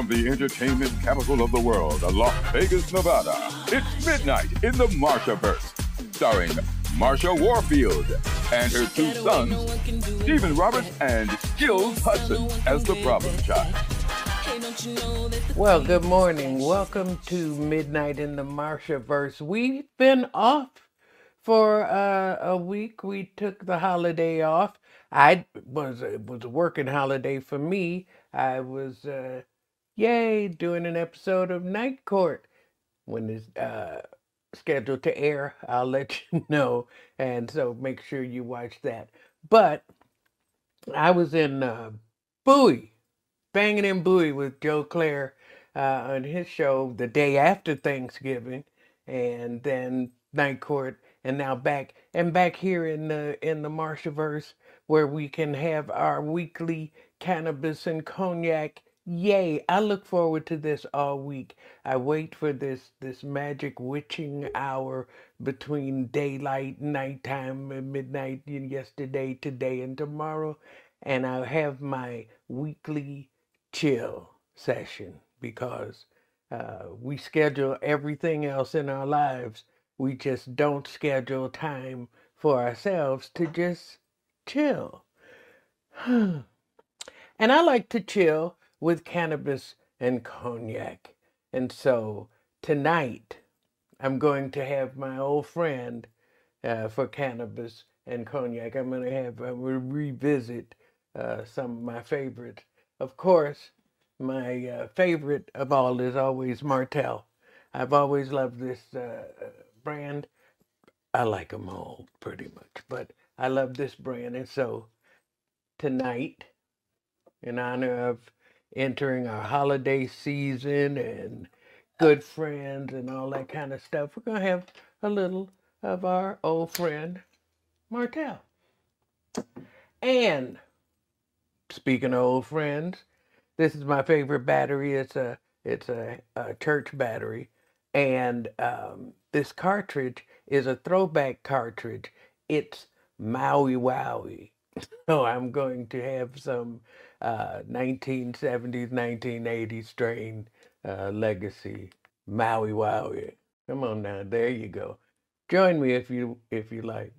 From the entertainment capital of the world, Las Vegas, Nevada, it's Midnight in the Marshaverse, starring Marsha Warfield and her two sons, Stephen Roberts and Skills Hudson as the problem child. Well, good morning. Welcome to Midnight in the Marshaverse. We've been off for a week. We took the holiday off. It was a working holiday for me. I was doing an episode of Night Court. When it's scheduled to air, I'll let you know, and so make sure you watch that. But I was in Bowie, Banging in Bowie with Joe Claire on his show the day after Thanksgiving, and then Night Court, and now back here in the Marshaverse, where we can have our weekly cannabis and cognac. Yay! I look forward to this all week. I wait for this magic witching hour between daylight, nighttime, and midnight, yesterday, today, and tomorrow, and I'll have my weekly chill session because we schedule everything else in our lives. We just don't schedule time for ourselves to just chill. And I like to chill with cannabis and cognac. And so tonight, I'm going to have my old friend for cannabis and cognac. I'm going to revisit some of my favorites. Of course, my favorite of all is always Martell. I've always loved this brand. I like them all pretty much, but I love this brand. And so tonight, in honor of entering our holiday season and good friends and all that kind of stuff, we're going to have a little of our old friend Martell. And speaking of old friends, this is my favorite battery. It's a church battery, and this cartridge is a throwback cartridge. It's Maui Wowie. So I'm going to have some 1970s, 1980s strain legacy Maui Wowie. Come on now, there you go. Join me if you like.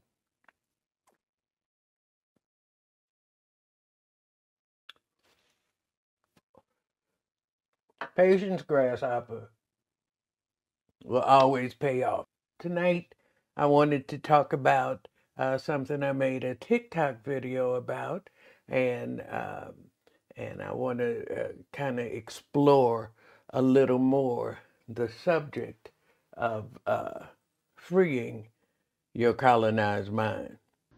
Patience, grasshopper, will always pay off. Tonight, I wanted to talk about something I made a TikTok video about, and I want to kind of explore a little more the subject of freeing your colonized mind.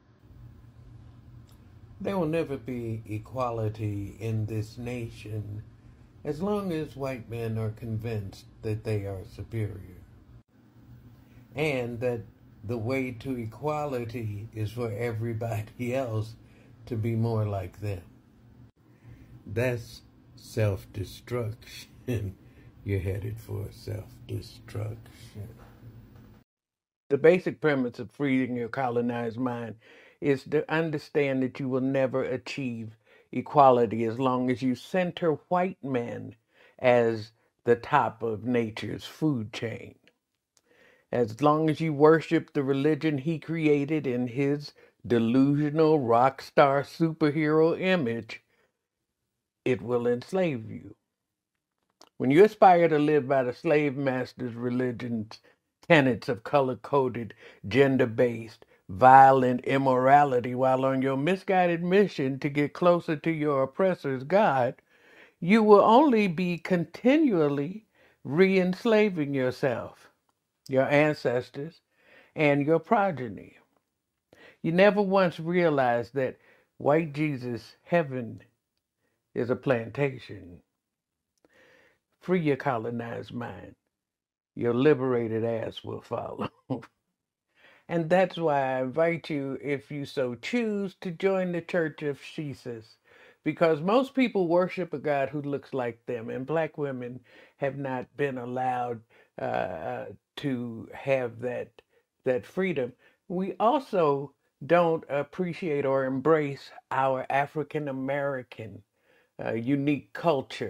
There will never be equality in this nation as long as white men are convinced that they are superior, and that the way to equality is for everybody else to be more like them. That's self-destruction. You're headed for self-destruction. The basic premise of freeing your colonized mind is to understand that you will never achieve equality as long as you center white men as the top of nature's food chain. As long as you worship the religion he created in his delusional rock star superhero image, it will enslave you. When you aspire to live by the slave master's religion's tenets of color-coded, gender-based, violent immorality while on your misguided mission to get closer to your oppressor's God, you will only be continually re-enslaving yourself, your ancestors, and your progeny. You never once realized that white Jesus' heaven is a plantation. Free your colonized mind. Your liberated ass will follow. And that's why I invite you, if you so choose, to join the Church of Jesus. Because most people worship a God who looks like them, and black women have not been allowed to have that freedom. We also don't appreciate or embrace our African American unique culture,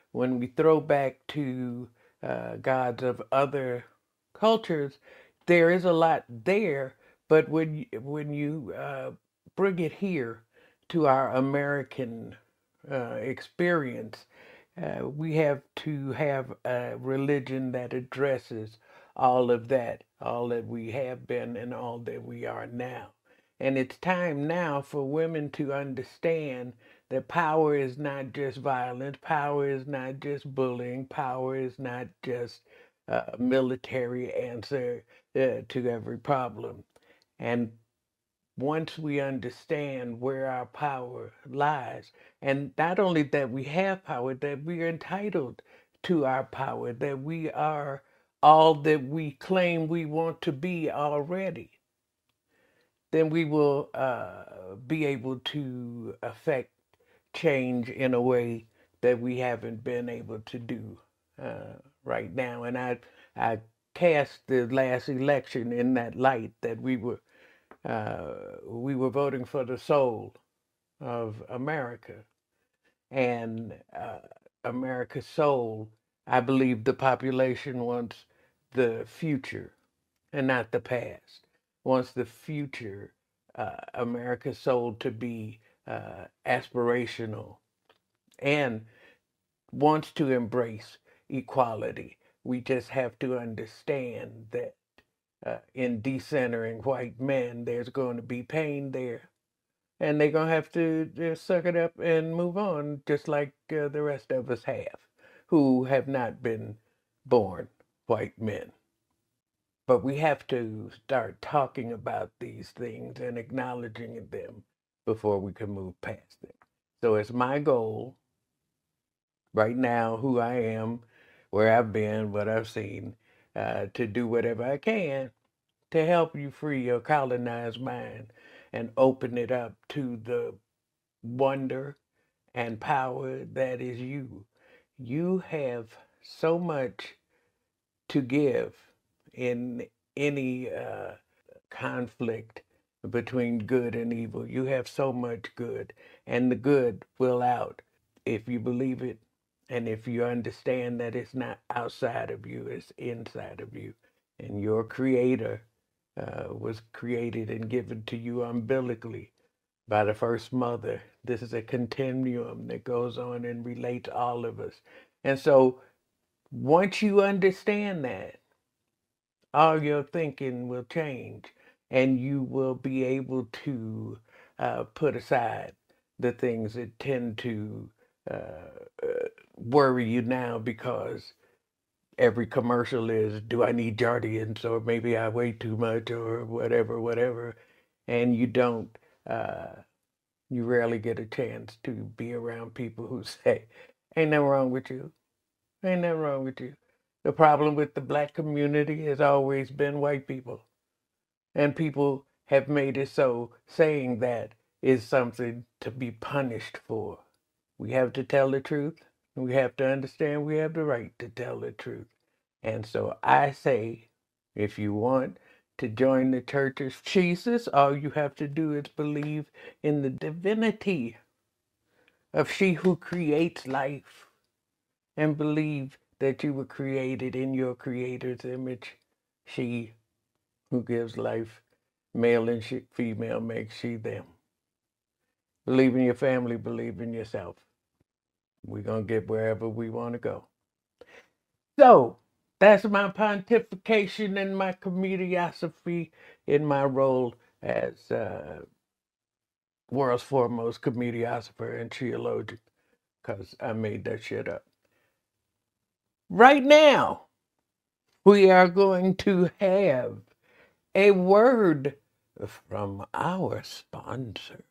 when we throw back to gods of other cultures, there is a lot there. But when you bring it here to our American experience, we have to have a religion that addresses all of that, all that we have been and all that we are now. And it's time now for women to understand that power is not just violence, power is not just bullying, power is not just a military answer to every problem. And once we understand where our power lies, and not only that we have power, that we are entitled to our power, that we are all that we claim we want to be already, then we will be able to affect change in a way that we haven't been able to do right now. And I cast the last election in that light, that we were voting for the soul of America. And America's soul, I believe the population wants the future and not the past, wants the future, America's soul, to be aspirational, and wants to embrace equality. We just have to understand that in decentering white men, there's going to be pain there. And they're going to have to just suck it up and move on, just like the rest of us have, who have not been born white men. But we have to start talking about these things and acknowledging them before we can move past them. So it's my goal right now, who I am, where I've been, what I've seen, to do whatever I can to help you free your colonized mind and open it up to the wonder and power that is you. You have so much to give in any conflict between good and evil. You have so much good, and the good will out if you believe it, and if you understand that it's not outside of you, it's inside of you. And your creator was created and given to you umbilically by the first mother. This is a continuum that goes on and relates all of us. And so once you understand that, all your thinking will change, and you will be able to put aside the things that tend to worry you now, because every commercial is, do I need Jardians, or maybe I weigh too much, or whatever. And you don't, you rarely get a chance to be around people who say, ain't nothing wrong with you. Ain't nothing wrong with you. The problem with the black community has always been white people. And people have made it so saying that is something to be punished for. We have to tell the truth. We have to understand we have the right to tell the truth. And so I say, if you want to join the Church of Jesus, all you have to do is believe in the divinity of she who creates life, and believe that you were created in your creator's image. She who gives life, male and female, makes she them. Believe in your family, believe in yourself. We're going to get wherever we want to go. So that's my pontification and my comediosophy in my role as world's foremost comediosopher and theologian, because I made that shit up. Right now, we are going to have a word from our sponsor.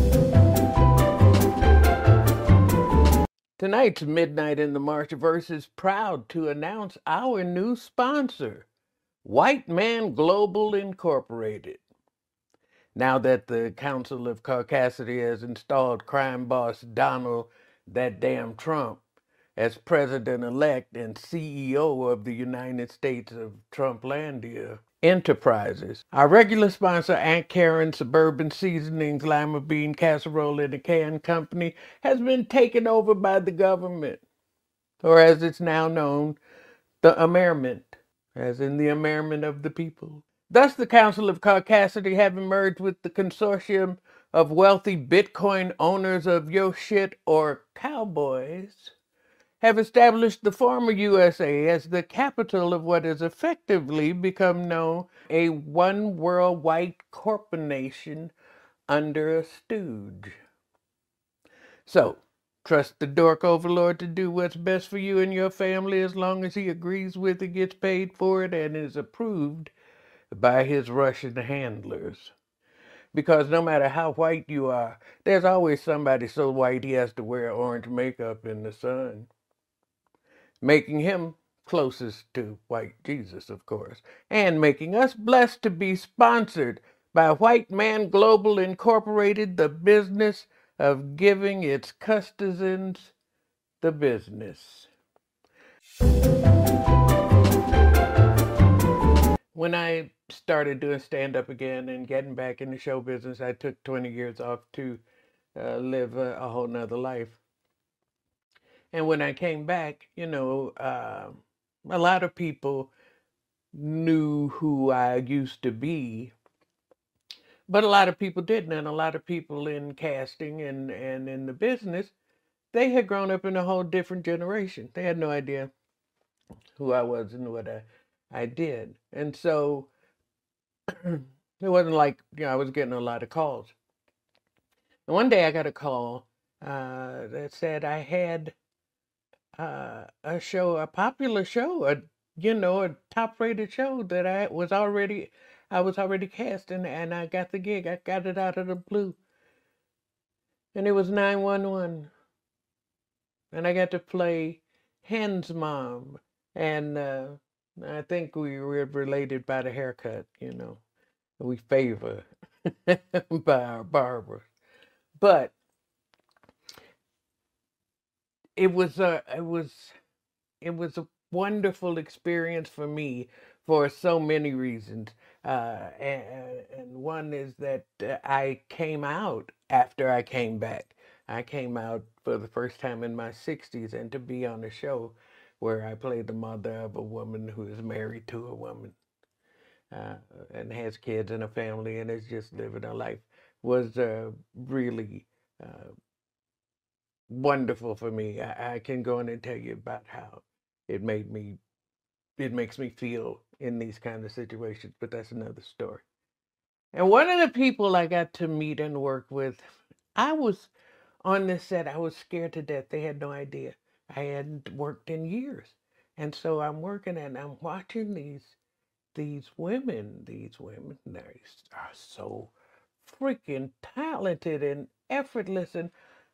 Tonight's Midnight in the Marshaverse is proud to announce our new sponsor, White Man Global Incorporated. Now that the Council of Caucasity has installed crime boss Donald "that damn Trump" as president-elect and CEO of the United States of Trumplandia Enterprises, our regular sponsor, Aunt Karen's Suburban Seasonings Lima Bean Casserole in a Can Company, has been taken over by the government. or as it's now known, the amerment, as in the amerment of the people. Thus, the Council of Caucasity, having merged with the consortium of wealthy Bitcoin owners of yo shit or cowboys, have established the former USA as the capital of what has effectively become known a one world white corporation under a stooge. So, trust the dork overlord to do what's best for you and your family as long as he agrees with it, gets paid for it, and is approved by his Russian handlers. Because no matter how white you are, there's always somebody so white he has to wear orange makeup in the sun, making him closest to white Jesus, of course, and making us blessed to be sponsored by White Man Global Incorporated, the business of giving its customers the business. When I started doing stand-up again and getting back in the show business, I took 20 years off to live a whole nother life. And when I came back, a lot of people knew who I used to be, but a lot of people didn't. And a lot of people in casting and in the business, they had grown up in a whole different generation. They had no idea who I was and what I did. And so it wasn't like, I was getting a lot of calls. And one day I got a call that said I had a show, a popular show, a top-rated show that I was already cast, and I got the gig. I got it out of the blue, and it was 911, and I got to play Hen's mom, and I think we were related by the haircut. We favor by our barbers, but it was a wonderful experience for me for so many reasons. And one is that I came out after I came back. I came out for the first time in my 60s, and to be on a show where I play the mother of a woman who is married to a woman uh, and has kids and a family and is just living her life was really uh, wonderful for me. I can go in and tell you about how it made me it makes me feel in these kind of situations, but that's another story. And one of the people I got to meet and work with, I was on this set, I was scared to death. They had no idea. I hadn't worked in years. And so I'm working and I'm watching these women. These women, they are so freaking talented and effortless. And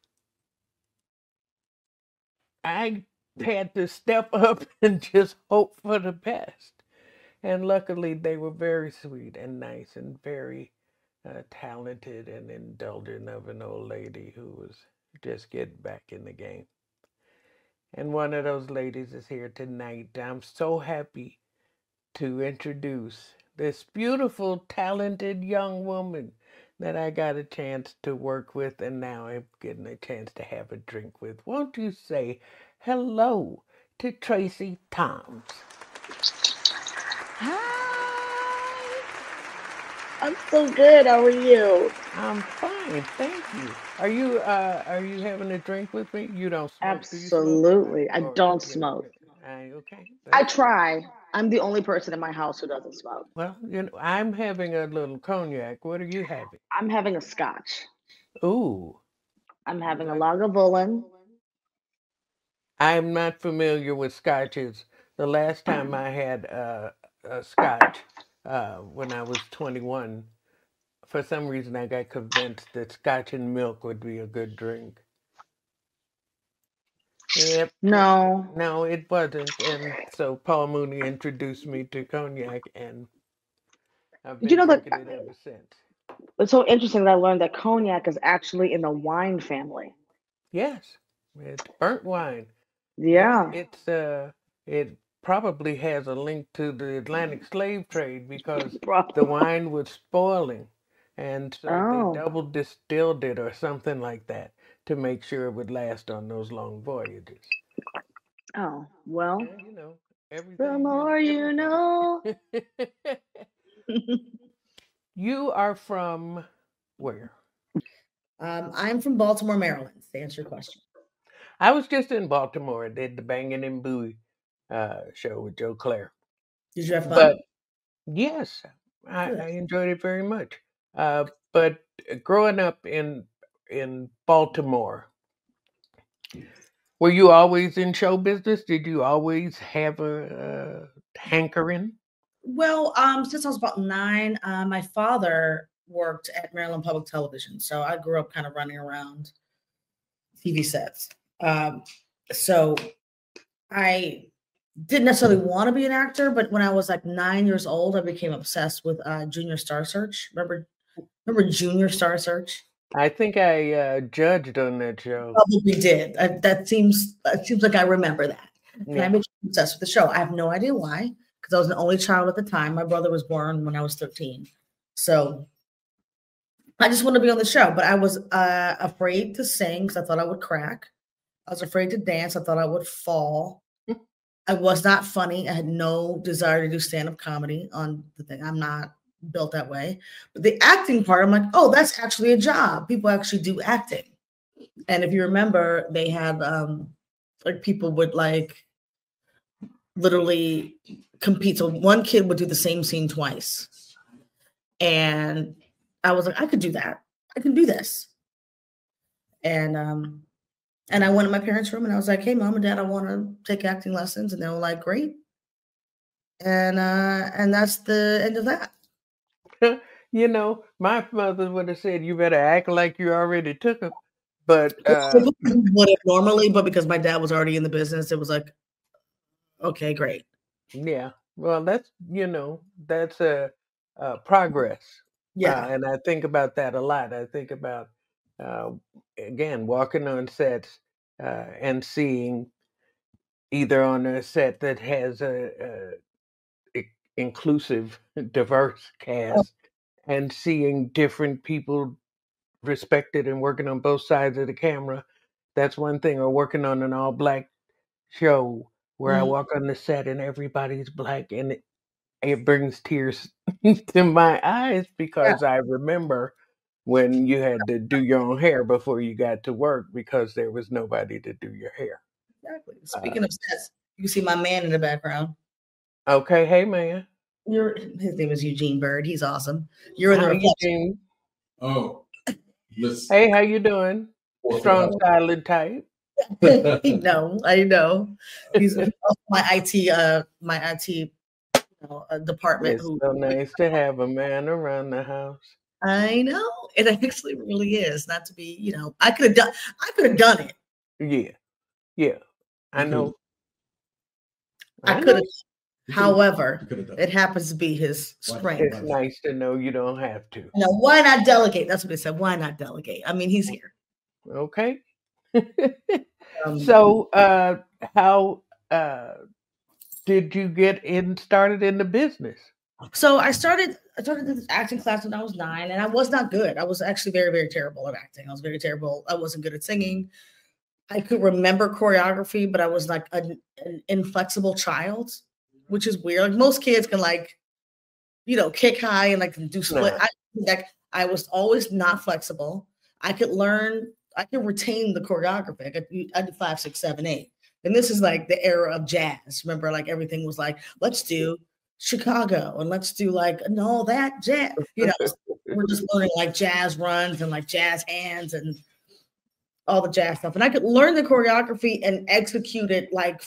I had to step up and just hope for the best. And luckily, they were very sweet and nice and very talented and indulgent of an old lady who was just getting back in the game. And one of those ladies is here tonight. I'm so happy to introduce this beautiful, talented young woman that I got a chance to work with, and now I'm getting a chance to have a drink with. Won't you say hello to Tracy Toms? Hi. I'm so good. How are you? I'm fine, thank you. Are you having a drink with me? You don't smoke, do you smoke? Absolutely. I Or don't yeah, smoke. okay. I That's try. I'm the only person in my house who doesn't smoke. well, I'm having a little cognac. What are you having? I'm having a scotch. Ooh, I'm you having a like? Lagavulin. I'm not familiar with scotches. The last time I had a scotch when I was 21, for some reason I got convinced that scotch and milk would be a good drink. Yep, yep. No. No, it wasn't. And so Paul Mooney introduced me to cognac, and I've Did you been know that drinking it ever since. it's so interesting that I learned that cognac is actually in the wine family. Yes, it's burnt wine. Yeah, Yeah. it probably has a link to the Atlantic slave trade because the Bro. wine was spoiling, and so they Oh. double distilled it or something like that to make sure it would last on those long voyages. Oh, well, You know, the everything has more you know. everything. You are from where? I'm from Baltimore, Maryland, to answer your question. I was just in Baltimore. Did the Bangin' and Bowie show with Joe Claire. Did you have But fun? yes, I Good. enjoyed it very much. But growing up in Baltimore, were you always in show business? Did you always have a hankering? Well, since I was about 9, my father worked at Maryland Public Television, so I grew up kind of running around TV sets. Um, so I didn't necessarily want to be an actor, but when I was like 9 years old, I became obsessed with Junior Star Search. Remember Junior Star Search? I think I judged on that show. Probably did. That seems like I remember that. And I Yeah. became obsessed with the show. I have no idea why, because I was an only child at the time. My brother was born when I was 13. So I just wanted to be on the show, but I was afraid to sing because I thought I would crack. I was afraid to dance. I thought I would fall. I was not funny. I had no desire to do stand-up comedy on the thing. I'm not built that way. But the acting part, I'm like, oh, that's actually a job. People actually do acting. And if you remember, they had like people would like literally compete. So one kid would do the same scene twice. And I was like, I could do that. I can do this. And I went in my parents' room and I was like, hey, mom and dad, I want to take acting lessons. And they were like, great. And that's the end of that. You know, my mother would have said, you better act like you already took them. But Would have normally, but because my dad was already in the business, it was like, okay, great. yeah, well, that's, that's a progress. Yeah. And I think about that a lot. I think about, again, walking on sets and seeing either on a set that has a inclusive, diverse cast, and seeing different people respected and working on both sides of the camera. That's one thing. Or working on an all black show where I Mhm. walk on the set and everybody's black, and it brings tears to my eyes because I remember when you had to do your own hair before you got to work because there was nobody to do your hair. Exactly. Speaking of sets, you can see my man in the background. Okay, hey man. His name is Eugene Bird. He's awesome. You're in the Hi, reflection. Eugene. Oh, listen. Hey, how you doing? Strong, silent type. I know. He's my IT department. It's so nice to have a man around the house. I know. It actually really is. Not to be, I could have done it. Yeah. I know. I could have. However, it happens to be his strength. It's nice to know you don't have to. No, why not delegate? That's what they said. Why not delegate? I mean, he's here. Okay. So, how did you get started in the business? So I started this acting class when I was 9, and I was not good. I was actually very, very terrible at acting. I was very terrible. I wasn't good at singing. I could remember choreography, but I was like an inflexible child, which is weird. Like most kids can kick high and like do split. I was always not flexible. I could retain the choreography. I did 5, 6, 7, 8. And this is like the era of jazz. Remember, like everything was like, let's do Chicago and let's do and all that jazz. We're just learning like jazz runs and like jazz hands and all the jazz stuff. And I could learn the choreography and execute it like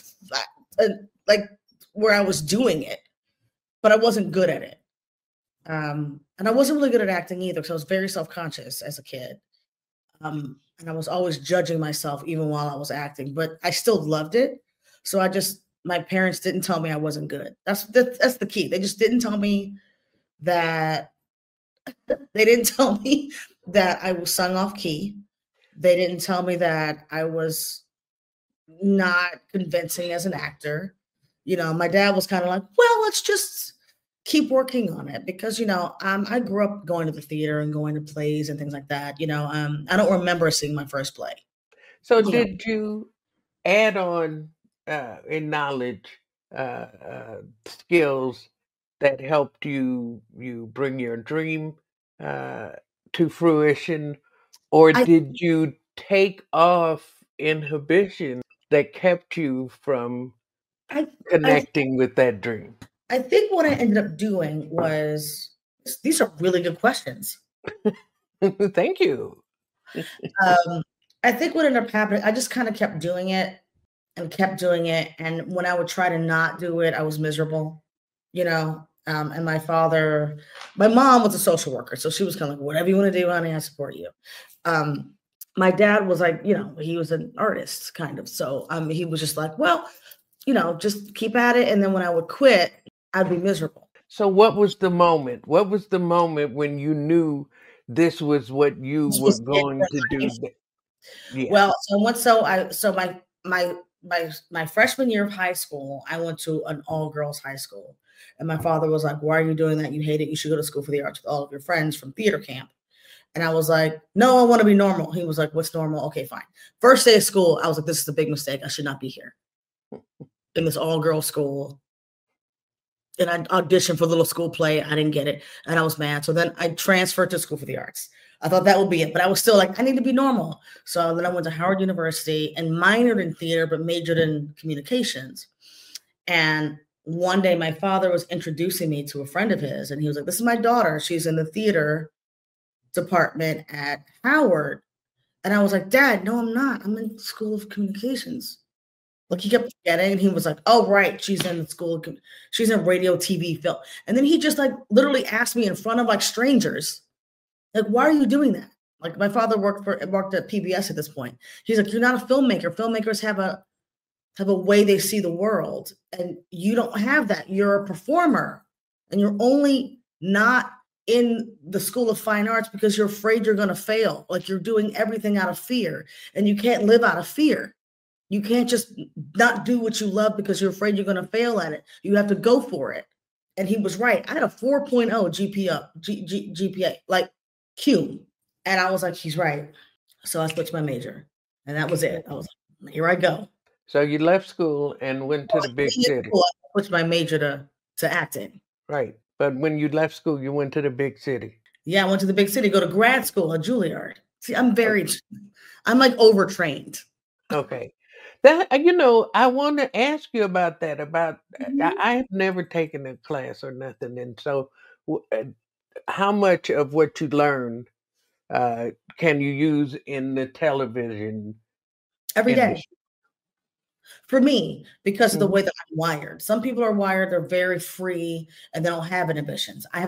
where I was doing it, but I wasn't good at it. And I wasn't really good at acting either because I was very self-conscious as a kid. And I was always judging myself even while I was acting, but I still loved it. So my parents didn't tell me I wasn't good. That's the key. They just didn't tell me that. They didn't tell me that I was sung off key. They didn't tell me that I was not convincing as an actor. My dad was kind of like, well, let's just keep working on it because, I grew up going to the theater and going to plays and things like that. I don't remember seeing my first play. So did you add on in knowledge, skills that helped you bring your dream uh, to fruition, or I did you take off inhibition that kept you from I I connecting with that dream? I think what I ended up doing was these are really good questions. Thank you. Um, I think what ended up happening, I just kind of kept doing it and kept doing it. And when I would try to not do it, I was miserable, you know. And my mom was a social worker, so she was kind of like, whatever you want to do, honey, I support you. Um, my dad was like, he was an artist kind of. So he was just like, well, just keep at it. And then when I would quit, I'd be miserable. So what was the moment? What was the moment when you knew this was what you This were was it going for to do? life. Yeah. Well, my freshman year of high school, I went to an all girls high school, and my father was like, "Why are you doing that? You hate it. You should go to school for the arts with all of your friends from theater camp." And I was like, "No, I want to be normal." He was like, "What's normal?" Okay, fine. First day of school, I was like, "This is a big mistake. I should not be here in this all girls school." And I auditioned for a little school play. I didn't get it, and I was mad. So then I transferred to School for the Arts. I thought that would be it, but I was still like, I need to be normal. So then I went to Howard University and minored in theater, but majored in communications. And one day my father was introducing me to a friend of his, and he was like, "This is my daughter. She's in the theater department at Howard." And I was like, "Dad, no, I'm not. I'm in School of Communications." Like he kept forgetting, and he was like, "Oh, right, she's in the school. She's in radio, TV, film." And then he just like literally asked me in front of like strangers, like, "Why are you doing that?" Like my father worked at PBS at this point. He's like, "You're not a filmmaker. Filmmakers have a way they see the world, and you don't have that. You're a performer, and you're only not in the School of Fine Arts because you're afraid you're going to fail. Like you're doing everything out of fear, and you can't live out of fear. You can't just not do what you love because you're afraid you're going to fail at it. You have to go for it." And he was right. I had a 4.0 GPA, like Q. And I was like, he's right. So I switched my major. And that was it. I was like, here I go. So you left school and went to the big city. I switched my major to acting. Right. But when you left school, you went to the big city. Yeah, I went to the big city, go to grad school at Juilliard. See, I'm like overtrained. Okay. That I want to ask you about that. I've never taken a class or nothing, and so how much of what you learned can you use in the television Every day. industry? For me, because of the way that I'm wired. Some people are wired, they're very free and they don't have inhibitions. I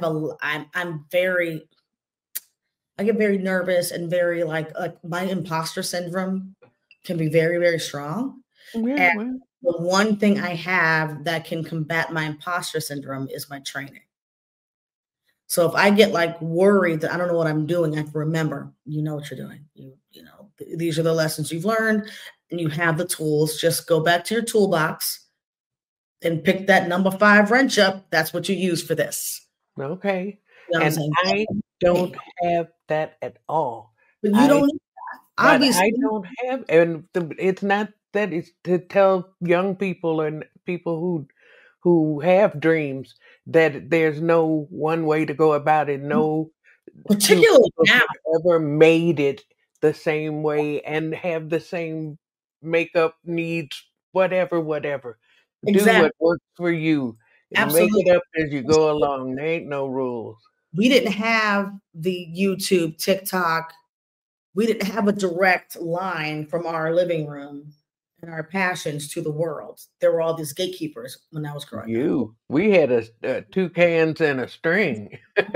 get very nervous and very like my imposter syndrome can be very, very strong. Yeah, And the one thing I have that can combat my imposter syndrome is my training. So if I get like worried that I don't know what I'm doing, I can remember, you know what you're doing. These are the lessons you've learned and you have the tools. Just go back to your toolbox and pick that number 5 wrench up. That's what you use for this. okay. You know And I don't have that at all. But you don't need that. Obviously. I don't have, and it's not that it's to tell young people and people who have dreams that there's no one way to go about it. No, particularly now, ever made it the same way and have the same makeup needs, whatever. Exactly. Do what works for you. Absolutely. Make it up as you go along. There ain't no rules. We didn't have the YouTube, TikTok. We didn't have a direct line from our living room and our passions to the world. There were all these gatekeepers when I was growing up. We had 2 cans and a string.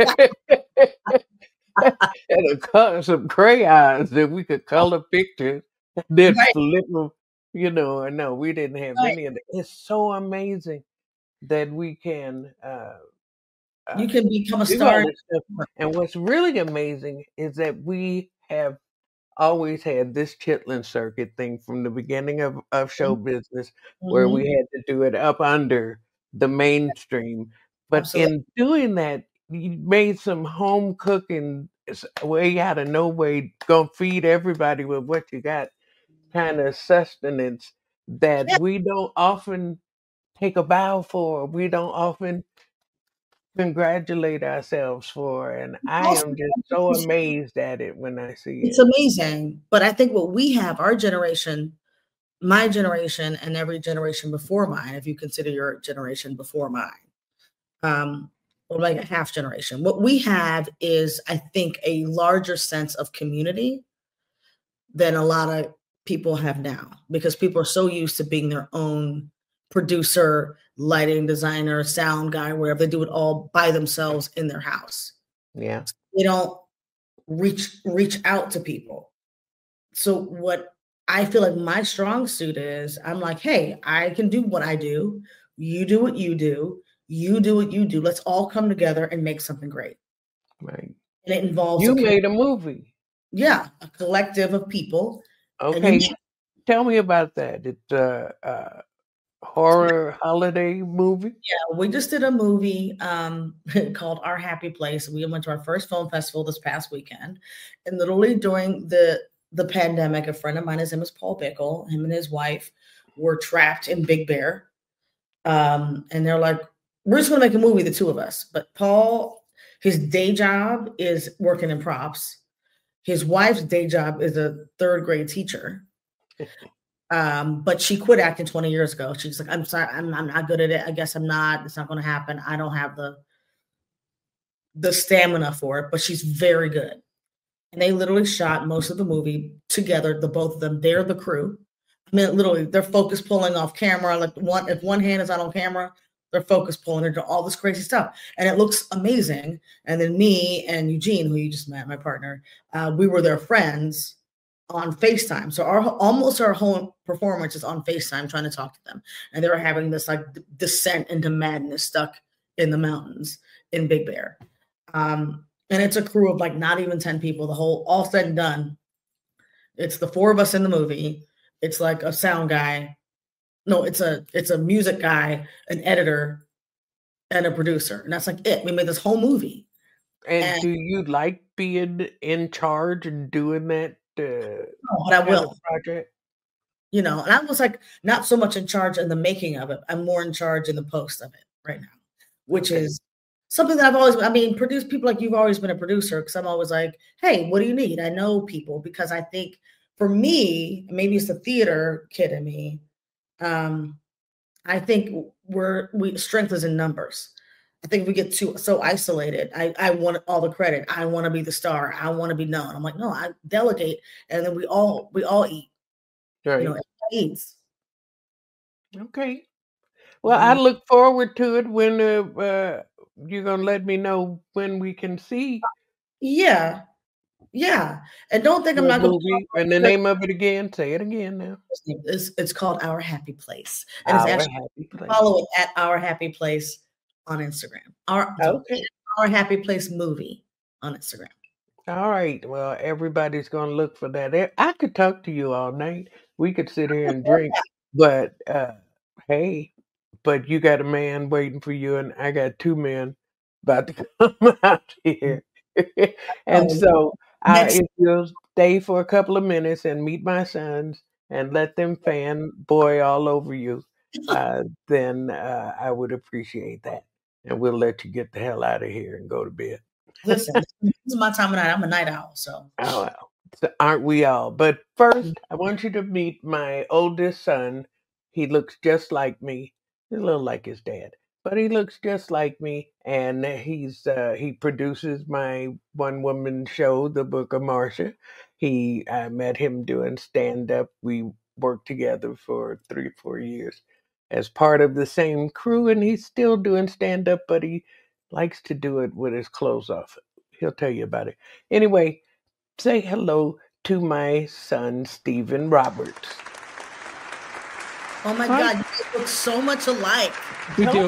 And some crayons that we could color pictures. Then flip them, no, we didn't have any of that. It's so amazing that we can you can become a star. And what's really amazing is that we have always had this Chitlin circuit thing from the beginning of show business, where we had to do it up under the mainstream. But Absolutely. in doing that, you made some home cooking way out of no way, gonna feed everybody with what you got kind of sustenance that Yeah, we don't often take a bow for. We don't often congratulate ourselves for. And I also, am just so amazed at it when I see it's it. amazing. But I think what we have, our generation, my generation, and every generation before mine, if you consider your generation before mine, or like a half generation, what we have is, I think, a larger sense of community than a lot of people have now, because people are so used to being their own producer, lighting designer, sound guy, wherever they do it all by themselves in their house. Yeah. They don't reach out to people. So what I feel like my strong suit is, I'm like, hey, I can do what I do. You do what you do. You do what you do. Let's all come together and make something great. Right. And it involves You made a movie. a collective of people. And you Okay. Tell me about that. It's a horror holiday movie. Yeah, we just did a movie called Our Happy Place. We went to our first film festival this past weekend, and literally during the pandemic, a friend of mine, his name is Paul Bickle, him and his wife were trapped in Big Bear, and they're like, "We're just going to make a movie, the two of us." But Paul, his day job is working in props. His wife's day job is a third grade teacher. But she quit acting 20 years ago. She's like, I'm sorry, I'm not good at it. I guess I'm not. It's not going to happen. I don't have the stamina for it, but she's very good. And they literally shot most of the movie together, the both of them. They're the crew. I mean, literally, they're focus pulling off camera. Like if one hand is not on camera, they're focus pulling. They're doing all this crazy stuff, and it looks amazing. And then me and Eugene, who you just met, my partner, we were their friends on FaceTime. So almost our whole performance is on FaceTime trying to talk to them. And they were having this like descent into madness stuck in the mountains in Big Bear. And it's a crew of like not even 10 people, the whole all said and done. It's the four of us in the movie. It's like a sound guy. No, it's a music guy, an editor, and a producer. And that's like it. We made this whole movie. And do you like being in charge and doing that? But I will. Project. You know, and I was like not so much in charge in the making of it. I'm more in charge in the post of it right now, which is something that I've always, produced people like you've always been a producer, because I'm always like, hey, what do you need? I know people, because I think for me, maybe it's the theater kid in me. I think strength is in numbers. I think if we get so isolated, I want all the credit. I want to be the star. I want to be known. I'm like, no, I delegate, and then we all eat. Right. You know, eats. Okay. Well, I look forward to it when you're gonna let me know when we can see. Yeah. And don't think I'm not going to. And the name of it again. Say it again now. It's called Our Happy Place. And Our Happy Place. Follow it at Our Happy Place on Instagram. Our Happy Place movie on Instagram. All right. Well, everybody's going to look for that. I could talk to you all night. We could sit here and drink, but hey, but you got a man waiting for you, and I got two men about to come out here. And so if you'll stay for a couple of minutes and meet my sons and let them fanboy all over you, then I would appreciate that. And we'll let you get the hell out of here and go to bed. Listen, this is my time of night. I'm a night owl, so. Oh, well. So aren't we all? But first, I want you to meet my oldest son. He looks just like me. He's a little like his dad, but he looks just like me. And he produces my one-woman show, The Book of Marsha. I met him doing stand-up. We worked together for 3 or 4 years as part of the same crew, and he's still doing stand-up, but he likes to do it with his clothes off. He'll tell you about it. Anyway, say hello to my son, Stephen Roberts. Oh my God, you look so much alike. We do.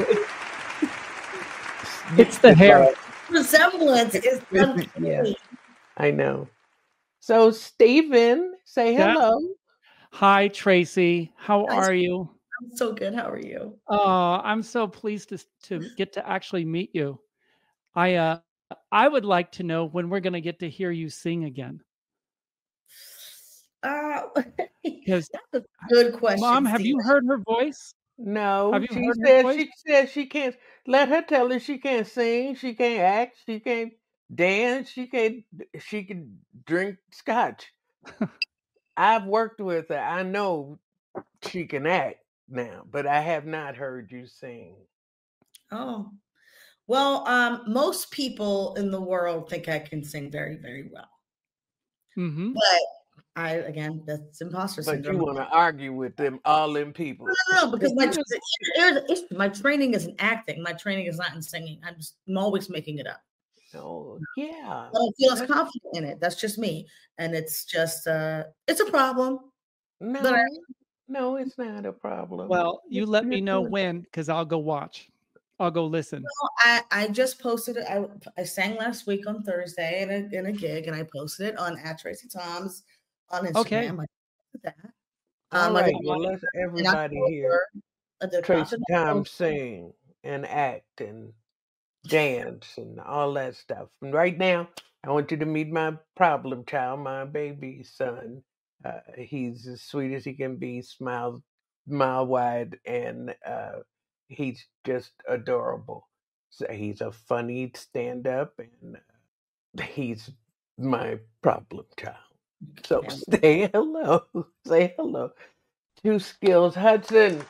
It's the hair. Resemblance is yeah, I know. So, Stephen, say hello. Hi, Tracy. How are you? I'm so good. How are you? I'm so pleased to get to actually meet you. I would like to know when we're going to get to hear you sing again. Because That's a good question, Mom, have you Steven. heard her voice? No, Have you she heard her said voice? she can't. Let her tell her she can't sing, she can't act, she can't dance, she can drink scotch. I've worked with her. I know she can act now, but I have not heard you sing. Oh, well, most people in the world think I can sing very, very well. Mm-hmm. But again, that's imposter But you syndrome. want to argue with all them people. No, because my training is in acting. My training is not in singing. I'm always making it up. Oh, yeah. I don't feel as confident in it. That's just me. And it's just it's a problem. No, it's not a problem. Well, you let me know when, because I'll go watch. I'll go listen. I just posted it. I sang last week on Thursday in a gig, and I posted it on @TracyToms on Instagram. Okay. I did that. All right. Well, let's everybody hear Tracy Toms sing and act and dance and all that stuff. And right now, I want you to meet my problem child, my baby son. He's as sweet as he can be, smiles mile wide, and he's just adorable. So he's a funny stand-up, and he's my problem child. So say hello. Say hello to Skills Hudson.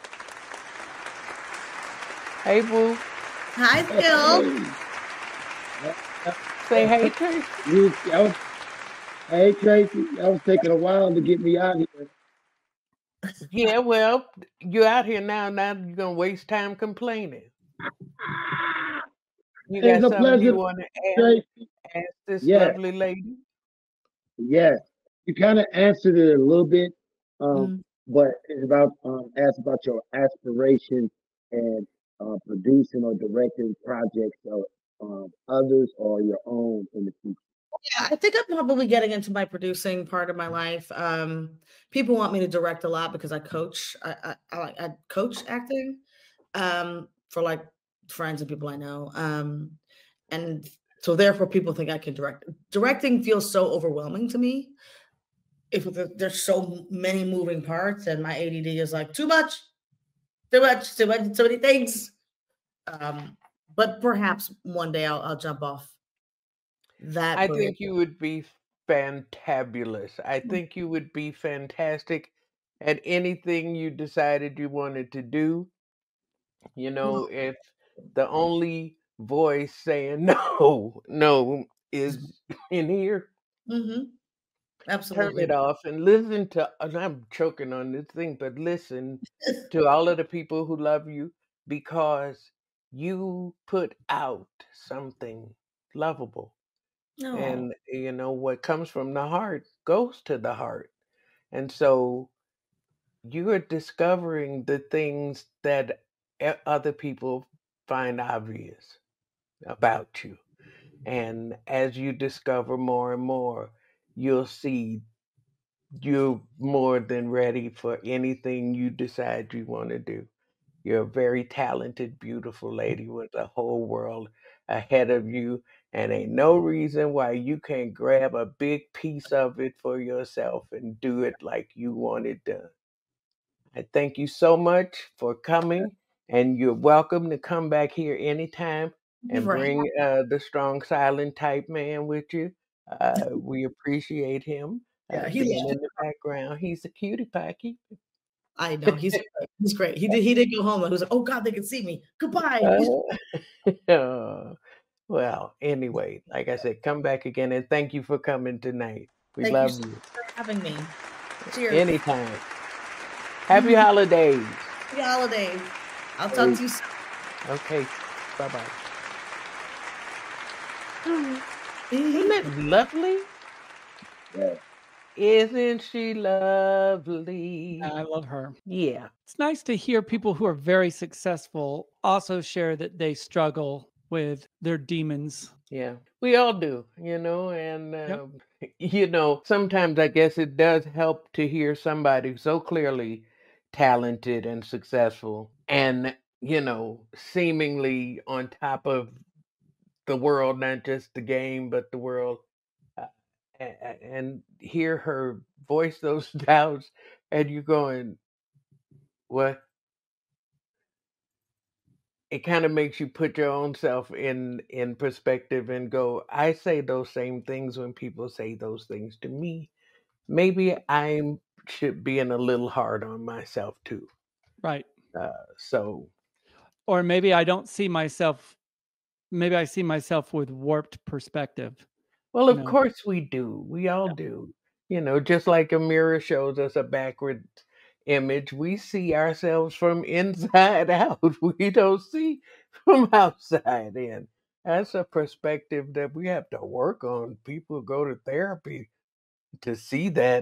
Hey, boo. Hi, Skills. Say hey, Tracy. Hey, Tracy. That was taking a while to get me out here. Yeah, well, you're out here now. Now you're gonna waste time complaining. You got something you want to ask this lovely lady? Yes, you kind of answered it a little bit, but it's about ask about your aspirations and producing or directing projects of others or your own in the future. Yeah, I think I'm probably getting into my producing part of my life. People want me to direct a lot because I coach. I coach acting for like friends and people I know, and so therefore people think I can direct. Directing feels so overwhelming to me. If there's so many moving parts, and my ADD is like too much, too many things. But perhaps one day I'll jump off that. I think you would be fantabulous. I think you would be fantastic at anything you decided you wanted to do. You know, if the only voice saying no is in here, absolutely turn it off and listen to. And I'm choking on this thing, but listen to all of the people who love you because you put out something lovable. And you know what comes from the heart goes to the heart. And so you are discovering the things that other people find obvious about you. And as you discover more and more, you'll see you're more than ready for anything you decide you want to do. You're a very talented, beautiful lady with a whole world ahead of you, and ain't no reason why you can't grab a big piece of it for yourself and do it like you want it done. I thank you so much for coming, and you're welcome to come back here anytime and bring the strong, silent type man with you. We appreciate him being in the background. He's a cutie pie keeper. I know he's great. He did go home. He was like, "Oh God, they can see me. Goodbye." Well, anyway, like I said, come back again and thank you for coming tonight. We Thank love you you. for having me. Cheers. Anytime. Happy holidays. Happy holidays. I'll talk to you soon. Okay. Bye-bye. Isn't it lovely? Yeah. Isn't she lovely? I love her. Yeah. It's nice to hear people who are very successful also share that they struggle with their demons. Yeah, we all do, you know, and, you know, sometimes I guess it does help to hear somebody so clearly talented and successful and, you know, seemingly on top of the world, not just the game, but the world. and hear her voice those doubts, and you're going, what? It kind of makes you put your own self in perspective and go, I say those same things when people say those things to me. Maybe I should being a little hard on myself too. Right. So, Or maybe I don't see myself. Maybe I see myself with warped perspective. well, of course we do. We all do. Just like a mirror shows us a backward image, we see ourselves from inside out. We don't see from outside in. That's a perspective that we have to work on. People go to therapy to see that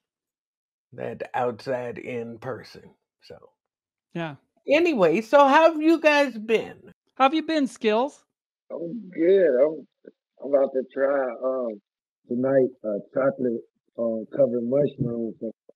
outside in person. So, yeah. Anyway, so how have you guys been? How have you been, Skills? I'm good. I'm about to try tonight chocolate covered mushrooms.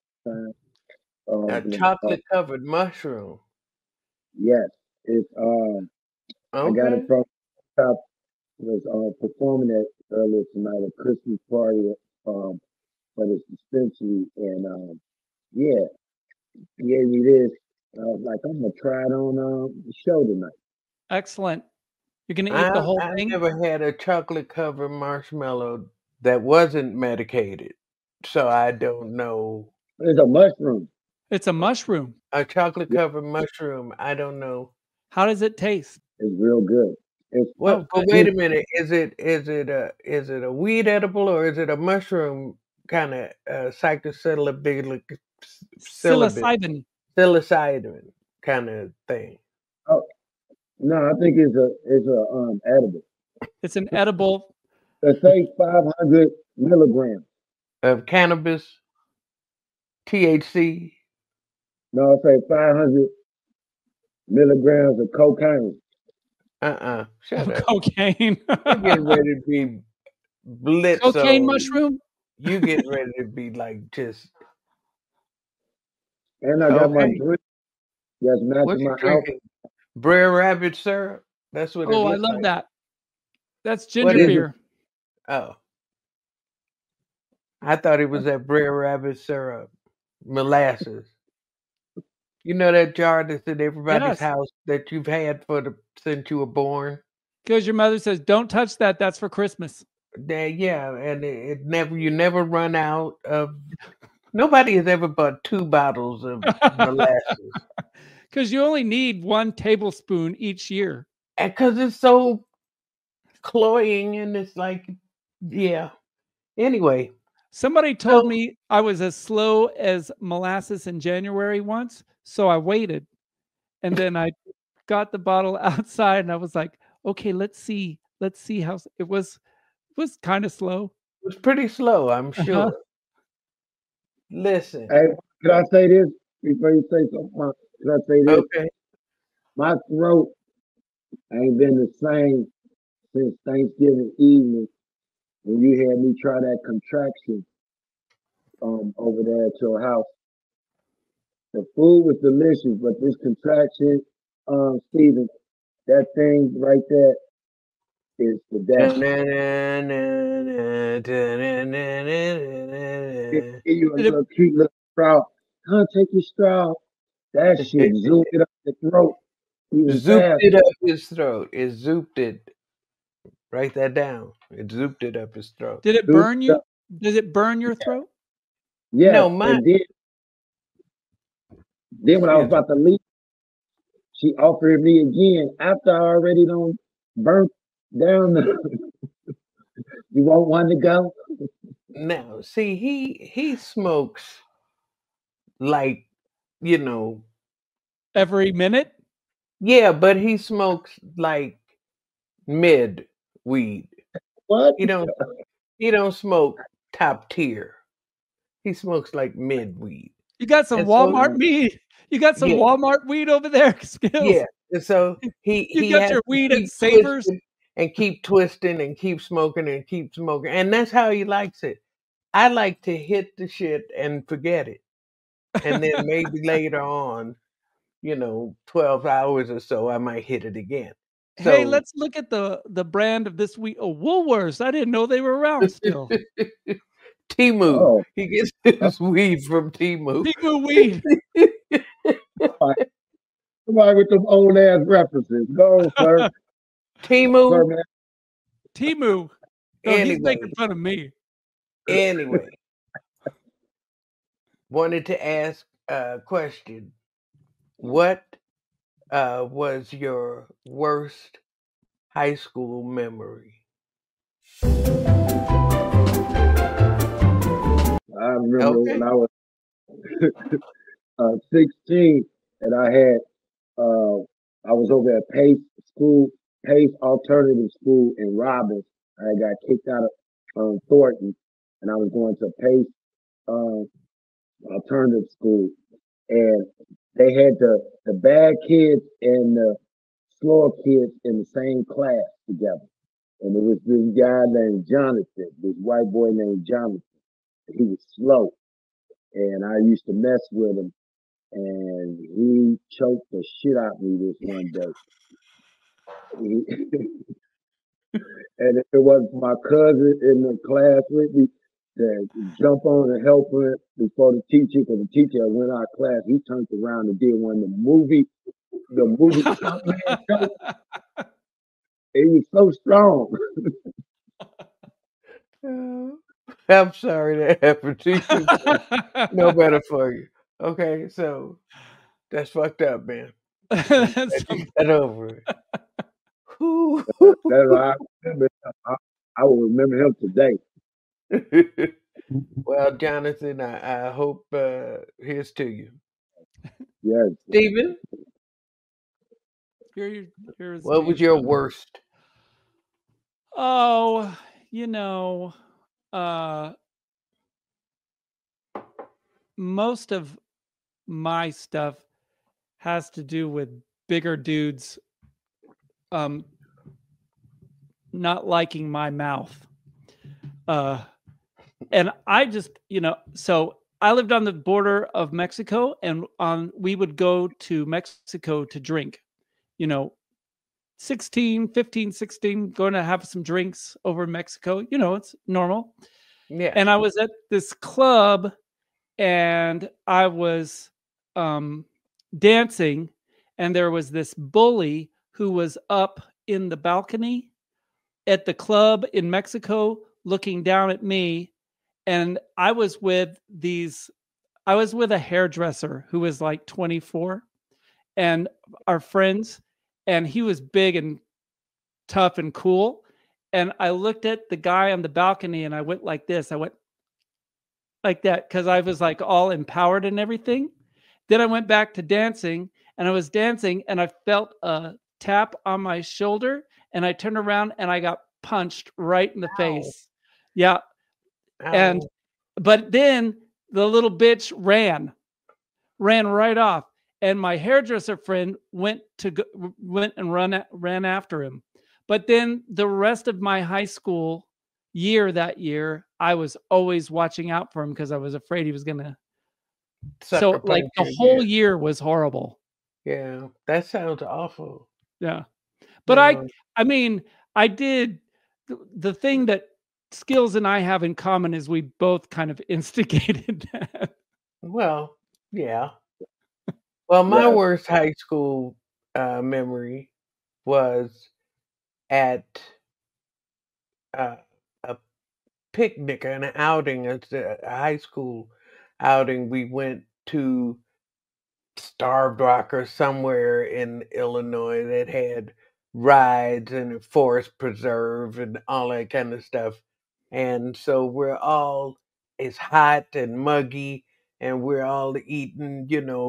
A chocolate covered mushroom. Yes, it's I got it Okay. from top. Was performing at earlier tonight a Christmas party for this dispensary, and yeah, he gave me this. I was like, I'm gonna try it on the show tonight. Excellent. You're gonna eat the whole I thing? never had a chocolate covered marshmallow that wasn't medicated, so I don't know. It's a mushroom. It's a mushroom. A chocolate covered mushroom. I don't know. How does it taste? It's real good. It's Well, but wait a minute. Is it a weed edible or is it a mushroom kind of psychosilibin psilocybin kind of thing? Oh no, I think it's a edible. It's an edible. It says 500 milligrams of cannabis, THC. No, it says 500 milligrams of cocaine. Shut up. Cocaine. You're getting ready to be blitz. Cocaine mushroom? You getting ready to be like just. And I got my drink. That's matching my outfit. Brer Rabbit syrup. That's what. Oh, I love that. That's ginger beer. Oh, I thought it was that Brer Rabbit syrup, molasses. You know that jar that's in everybody's house that you've had since you were born? Because your mother says, don't touch that. That's for Christmas. Yeah, and you never run out of. Nobody has ever bought 2 bottles of molasses. Because you only need 1 tablespoon each year. And because it's so cloying and it's like, yeah. Anyway. Somebody told me I was as slow as molasses in January once, so I waited. And then I got the bottle outside and I was like, okay, let's see how it was kind of slow. It was pretty slow, I'm sure. Listen. Hey, could I say this before you say something? Could I say this? Okay. My throat ain't been the same since Thanksgiving evening when you had me try that contraction over there at your house. The food was delicious, but this contraction, Stephen, that thing right there is the death. Give you a little cute little straw. Huh, take your straw. That shit zoomed it up the throat. Zooped it up his throat. It zooped it. Write that down. It zooped it up his throat. Did it burn you? Does it burn your throat? Yeah. No, then when I was about to leave, she offered me again after I already done burnt down the. You want one to go? Now, see, he smokes like, every minute. Yeah, but he smokes like mid weed. What? He don't smoke top tier. He smokes like mid weed. You got some Walmart weed. You got some Walmart weed over there, Skills. Yeah. So you got your weed at Savers and keep twisting and keep smoking and keep smoking, and that's how he likes it. I like to hit the shit and forget it, and then maybe later on, 12 hours or so, I might hit it again. Hey, So let's look at the brand of this week. Oh, Woolworths. I didn't know they were around still. Temu. Oh, He gets his weed from Temu. Temu weed. somebody with them old ass references. Go, sir. Temu. Sir, man. Temu. No, he's Anyway, making fun of me. anyway, wanted to ask a question. What was your worst high school memory? I remember Okay. when I was 16 and I was over at Pace Alternative School in Robbins. I got kicked out of Thornton, and I was going to Pace Alternative School, and they had the bad kids and the slower kids in the same class together. And there was this guy named Jonathan, this white boy named Jonathan. He was slow, and I used to mess with him, and he choked the shit out of me this one day. And if it wasn't for my cousin in the class with me to jump on and help her before the teacher, because the teacher went out of class, he turned around and did one of the movie stuntman show. He was so strong. I'm sorry that happened to you. No better for you. Okay, so that's fucked up, man. That's Get over it. Whew. That's why I will remember him today. Well, Jonathan, I hope here's to you. Yes. Stephen, here's what was your worst? Oh, most of my stuff has to do with bigger dudes not liking my mouth. And I just, so I lived on the border of Mexico, and we would go to Mexico to drink, 16, 15, 16, going to have some drinks over in Mexico. It's normal. Yeah. And I was at this club, and I was dancing, and there was this bully who was up in the balcony at the club in Mexico looking down at me. And I was with a hairdresser who was like 24, and our friends, and he was big and tough and cool. And I looked at the guy on the balcony, and I went like this. I went like that because I was like all empowered and everything. Then I went back to dancing, and I was dancing, and I felt a tap on my shoulder, and I turned around and I got punched right in the face. Yeah. Ow. But then the little bitch ran right off, and my hairdresser friend went and ran after him. But then the rest of my high school that year, I was always watching out for him because I was afraid he was gonna. So like the whole year was horrible. Yeah, that sounds awful. Yeah, but I mean, I did the thing that Skills and I have in common is we both kind of instigated that. Well, yeah. Well, my worst high school memory was at a picnic, an outing, a high school outing. We went to Starved Rock or somewhere in Illinois that had rides and a forest preserve and all that kind of stuff. And so it's hot and muggy, and we're all eating,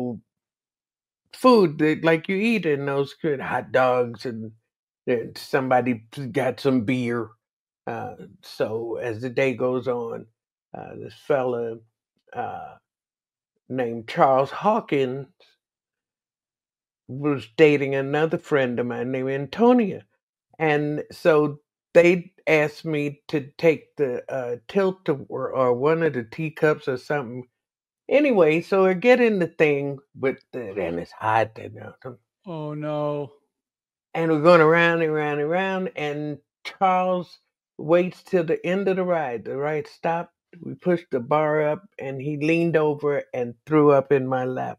food that like you eat in those good hot dogs, and somebody got some beer. So as the day goes on, this fella named Charles Hawkins was dating another friend of mine named Antonia. And so they asked me to take the tilt or one of the teacups or something. Anyway, so I get in the thing and it's hot. Oh no. and we're going around and around and around, and Charles waits till the end of the ride. The ride stopped. We pushed the bar up, and he leaned over and threw up in my lap.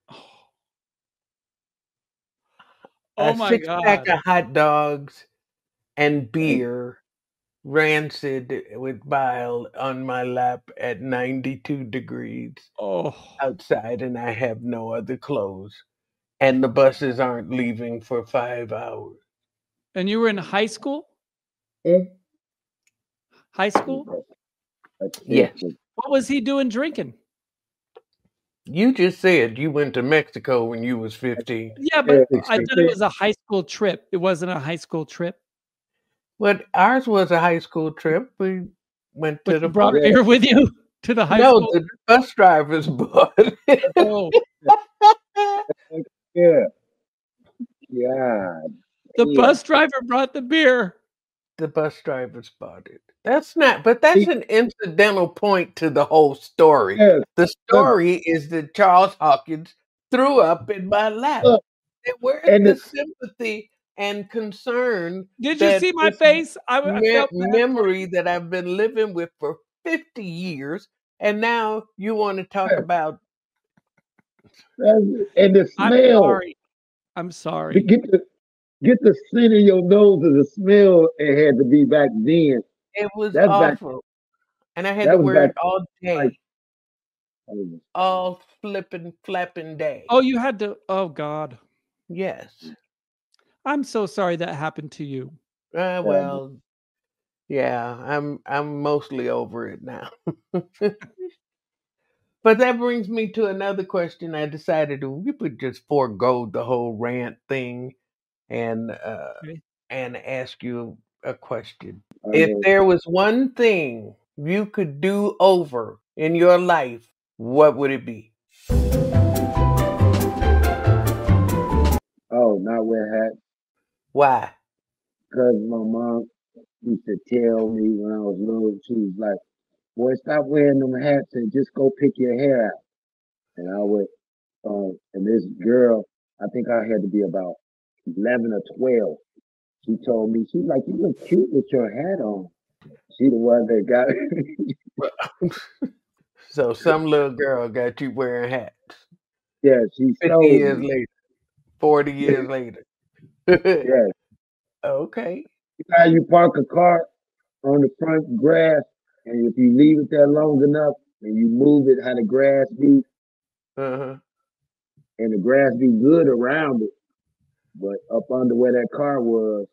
Oh A my 6-pack God. of hot dogs and beer, rancid with bile, on my lap at 92 degrees Oh. outside, and I have no other clothes. And the buses aren't leaving for 5 hours. And you were in high school? Eh? High school? Yes. What was he doing drinking? You just said you went to Mexico when you was 15. Yeah, but I thought it was a high school trip. It wasn't a high school trip. Well, ours was a high school trip. We went to But the you brought bar. beer with you to the high No, school? the bus drivers bought it. Oh, Yeah. Yeah. the bus driver brought the beer. The bus drivers bought it. That's an incidental point to the whole story. Yes. The story is that Charles Hawkins threw up in my lap. Look, And where's and the the- sympathy and concern? Did you that see my this face? I felt bad for memory that I've been living with for 50 years, and now you want to talk Yes. about and the I'm smell. sorry. I'm sorry. Get the scent in your nose of the smell it had to be back then. it was That's back- awful. And I had that to was wear it back- all day. like- All flapping day. Oh, you had to. Oh, God. Yes. I'm so sorry that happened to you. Well, yeah, I'm mostly over it now. But that brings me to another question. I decided we would just forego the whole rant thing and Okay. and ask you a question. I If know. there was one thing you could do over in your life, what would it be? Oh, not wear hats. Why? Because my mom used to tell me when I was little, she was like, boy, stop wearing them hats and just go pick your hair out. And I would, and this girl, I think I had to be about 11 or 12. She told me, she's like, you look cute with your hat on. She the one that got So some little girl got you wearing hats. Yeah, she 50 told years me. later. 40 years later. Yeah. Okay. You know how you park a car on the front grass, and if you leave it there long enough and you move it, how the grass be, Uh-huh. and the grass be good around it, but up under where that car was,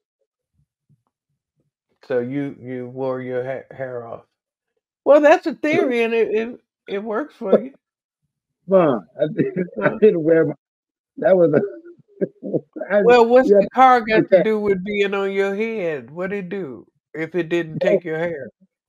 So you wore your hair off. Well, that's a theory, and it works for you. fun. I didn't wear my. That was a. Well, what's yeah, the car got to okay. do with being on your head? What'd it do if it didn't take your hair?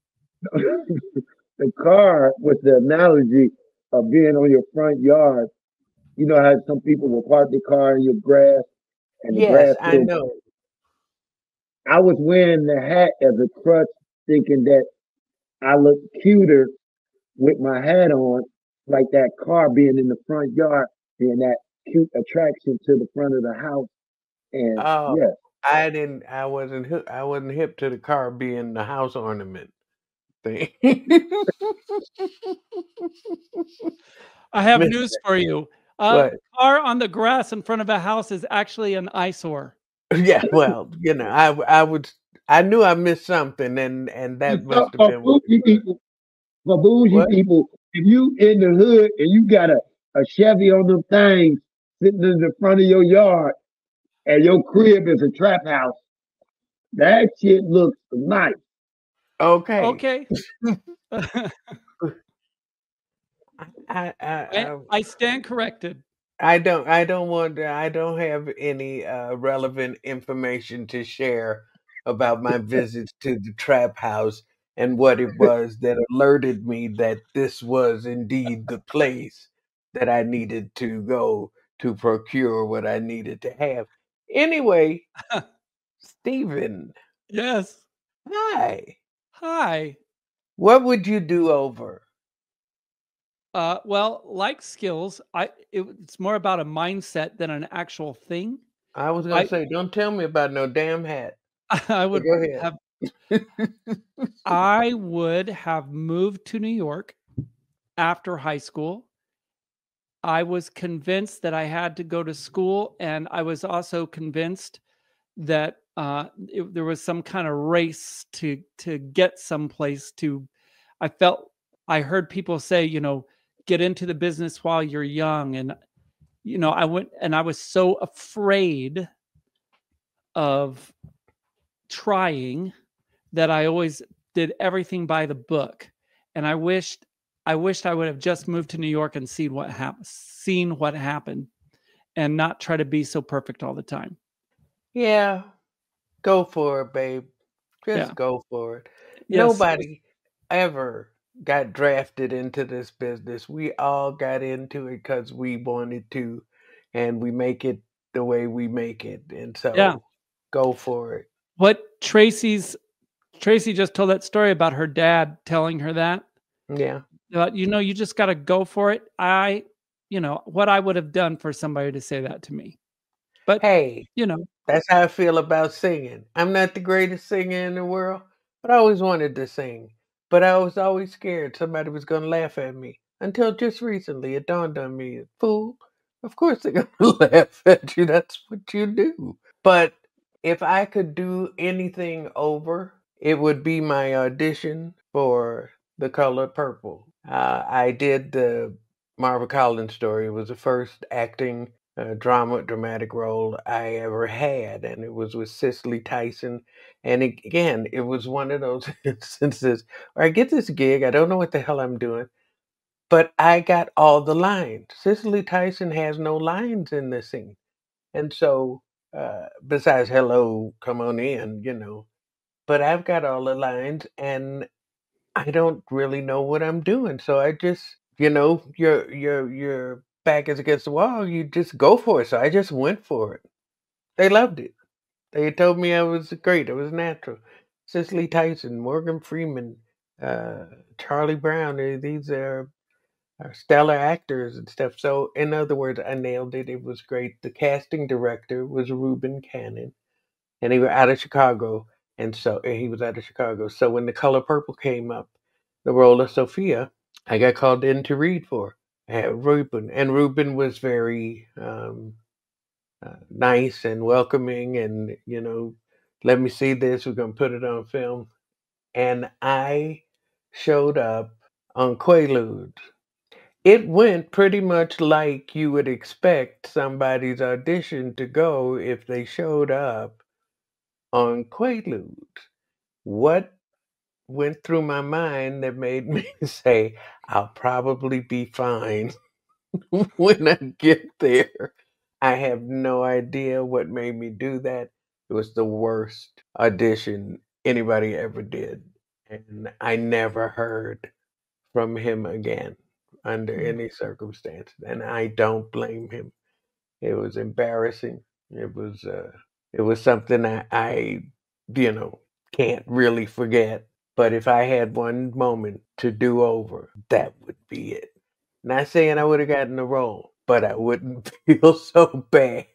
The car was the analogy of being on your front yard. You know how some people will park their car in your grass, and the Yes, grass. I know. I was wearing the hat as a crutch, thinking that I looked cuter with my hat on, like that car being in the front yard, being that cute attraction to the front of the house. And Oh, yeah, I wasn't hip to the car being the house ornament thing. I have Miss- news for you. What? Car on the grass in front of a house is actually an eyesore. Yeah, well, I knew I missed something, and that must have for been what. bougie people, What? if you in the hood and you got a Chevy on them things sitting in the front of your yard, and your crib is a trap house, that shit looks nice. Okay. Okay. I stand corrected. I don't have any relevant information to share about my visits to the trap house and what it was that alerted me that this was indeed the place that I needed to go to procure what I needed to have. Anyway, Stephen, Yes. hi. Hi. What would you do over? Well, like skills, it's more about a mindset than an actual thing. I was gonna say, don't tell me about no damn hat. I would Go ahead. have I would have moved to New York after high school. I was convinced that I had to go to school, and I was also convinced that there was some kind of race to get someplace to. I heard people say, get into the business while you're young, and I went, and I was so afraid of trying that I always did everything by the book, and I wished I would have just moved to New York and seen what happened, and not try to be so perfect all the time. Yeah, go for it, babe. Just go for it. Yes. Nobody ever got drafted into this business. We all got into it because we wanted to, and we make it the way we make it. And so go for it. What Tracy just told that story about her dad telling her that. Yeah. You just got to go for it. What I would have done for somebody to say that to me. But hey, that's how I feel about singing. I'm not the greatest singer in the world, but I always wanted to sing. But I was always scared somebody was going to laugh at me. Until just recently, it dawned on me, fool, of course they're going to laugh at you. That's what you do. But if I could do anything over, it would be my audition for The Color Purple. I did the Marva Collins story. It was the first acting dramatic role I ever had, and it was with Cicely Tyson. And it was one of those instances where I get this gig, I don't know what the hell I'm doing, but I got all the lines. Cicely Tyson has no lines in this scene, and so besides "hello, come on in," but I've got all the lines, and I don't really know what I'm doing, so I just, your back is against the wall, you just go for it. So I just went for it. They loved it. They told me I was great. It was natural. Cicely Tyson, Morgan Freeman, Charlie Brown. These are stellar actors and stuff. So in other words, I nailed it. It was great. The casting director was Reuben Cannon, and he was out of Chicago. And so he was out of Chicago. So when The Color Purple came up, the role of Sophia, I got called in to read for Reuben. And Reuben was very nice and welcoming, and let me see this. We're gonna put it on film. And I showed up on Quaaludes. It went pretty much like you would expect somebody's audition to go if they showed up on Quaaludes. What went through my mind that made me say, I'll probably be fine when I get there? I have no idea what made me do that. It was the worst audition anybody ever did. And I never heard from him again under any circumstances. And I don't blame him. It was embarrassing. It was something I can't really forget. But if I had one moment to do over, that would be it. Not saying I would have gotten the role, but I wouldn't feel so bad.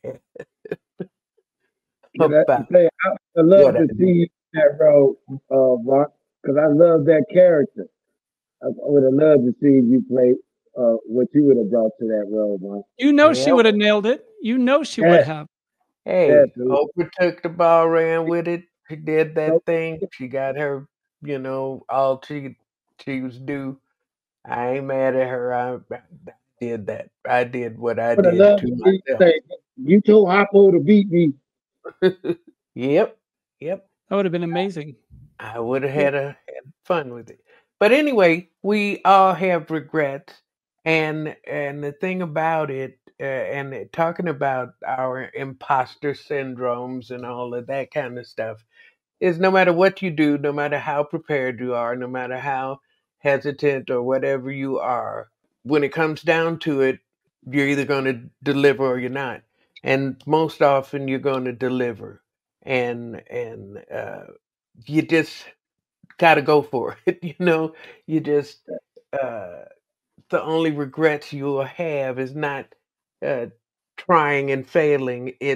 I love to see you in that role, Rock, because I love that character. I would have loved to see you play what you would have brought to that role, Mark. She would have nailed it. She would have. Hey, Oprah took the ball, ran with it. She did that thing. She got her, all she was due. I ain't mad at her. I did that. I did what I did to myself. You told Hoppo to beat me. Yep. That would have been amazing. I would have had fun with it. But anyway, we all have regrets, and the thing about it, and talking about our imposter syndromes and all of that kind of stuff, is no matter what you do, no matter how prepared you are, no matter how hesitant or whatever you are, when it comes down to it, you're either going to deliver or you're not. And most often you're going to deliver. And you just got to go for it. You just, the only regrets you'll have is not trying and failing. It's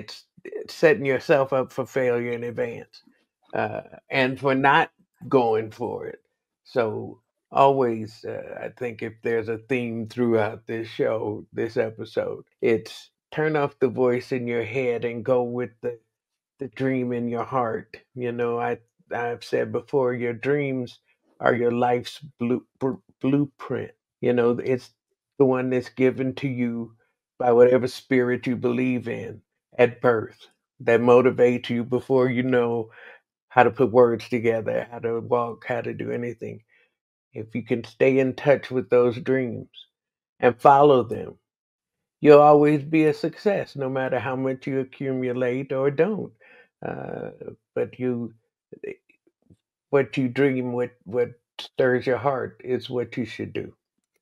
setting yourself up for failure in advance, and for not going for it. So always, I think if there's a theme throughout this show, this episode, it's turn off the voice in your head and go with the dream in your heart. I've said before, your dreams are your life's blueprint. It's the one that's given to you by whatever spirit you believe in at birth, that motivates you before you know how to put words together, how to walk, how to do anything. If you can stay in touch with those dreams and follow them, you'll always be a success, no matter how much you accumulate or don't. Uh, but what you dream, what stirs your heart, is what you should do.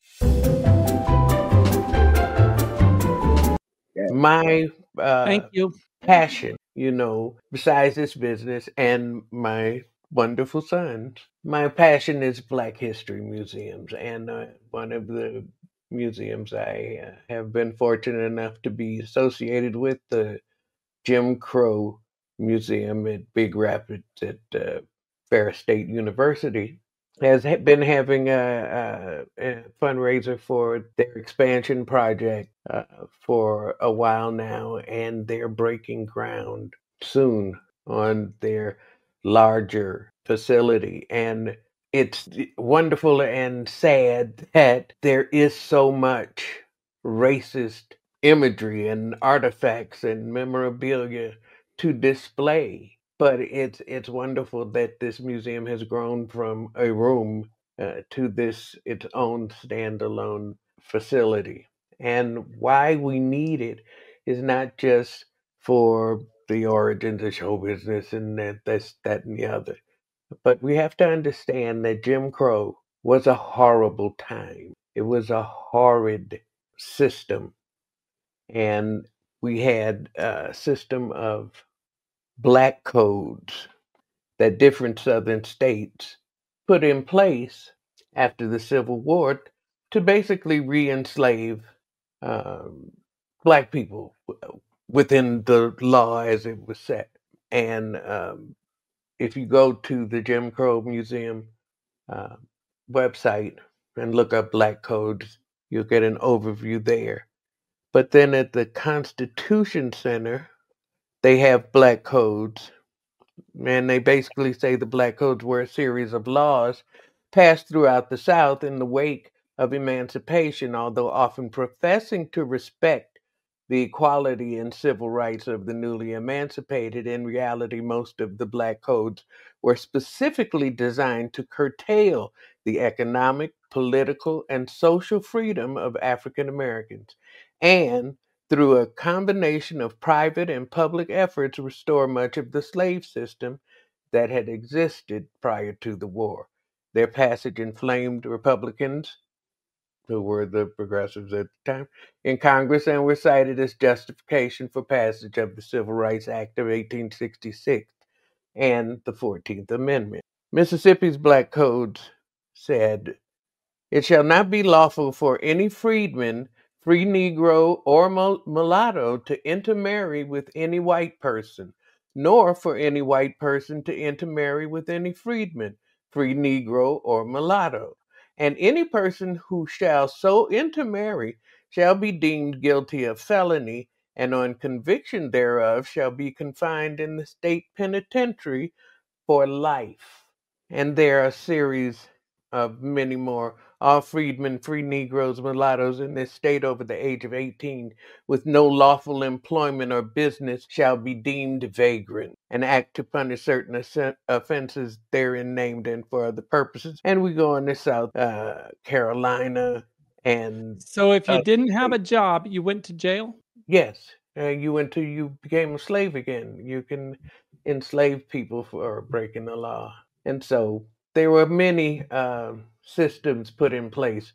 My Thank you. passion, besides this business and my wonderful sons, my passion is Black History museums. And one of the museums I have been fortunate enough to be associated with, the Jim Crow Museum at Big Rapids at Ferris State University, has been having a fundraiser for their expansion project for a while now, and they're breaking ground soon on their larger facility. And it's wonderful and sad that there is so much racist imagery and artifacts and memorabilia to display. But it's wonderful that this museum has grown from a room to this its own standalone facility. And why we need it is not just for the origins of show business and that and the other, but we have to understand that Jim Crow was a horrible time. It was a horrid system, and we had a system of black codes that different southern states put in place after the Civil War to basically re-enslave um, black people within the law as it was set. And if you go to the Jim Crow Museum uh, website and look up black codes, you'll get an overview there. But then at the Constitution Center, they have black codes, and they basically say the black codes were a series of laws passed throughout the South in the wake of emancipation, although often professing to respect the equality and civil rights of the newly emancipated. In reality, most of the black codes were specifically designed to curtail the economic, political, and social freedom of African Americans, and through a combination of private and public efforts, restore much of the slave system that had existed prior to the war. Their passage inflamed Republicans, who were the progressives at the time, in Congress, and were cited as justification for passage of the Civil Rights Act of 1866 and the 14th Amendment. Mississippi's Black Codes said, "It shall not be lawful for any freedman, free Negro, or mulatto to intermarry with any white person, nor for any white person to intermarry with any freedman, free Negro, or mulatto. And any person who shall so intermarry shall be deemed guilty of felony, and on conviction thereof shall be confined in the state penitentiary for life." And there are a series of many more. All freedmen, free Negroes, mulattoes in this state over the age of 18 with no lawful employment or business shall be deemed vagrant, an act to punish certain offenses therein named and for other purposes. And we go on to South Carolina. And So if you didn't have a job, you went to jail? yes, you became a slave again. You can enslave people for breaking the law. And so there were many systems put in place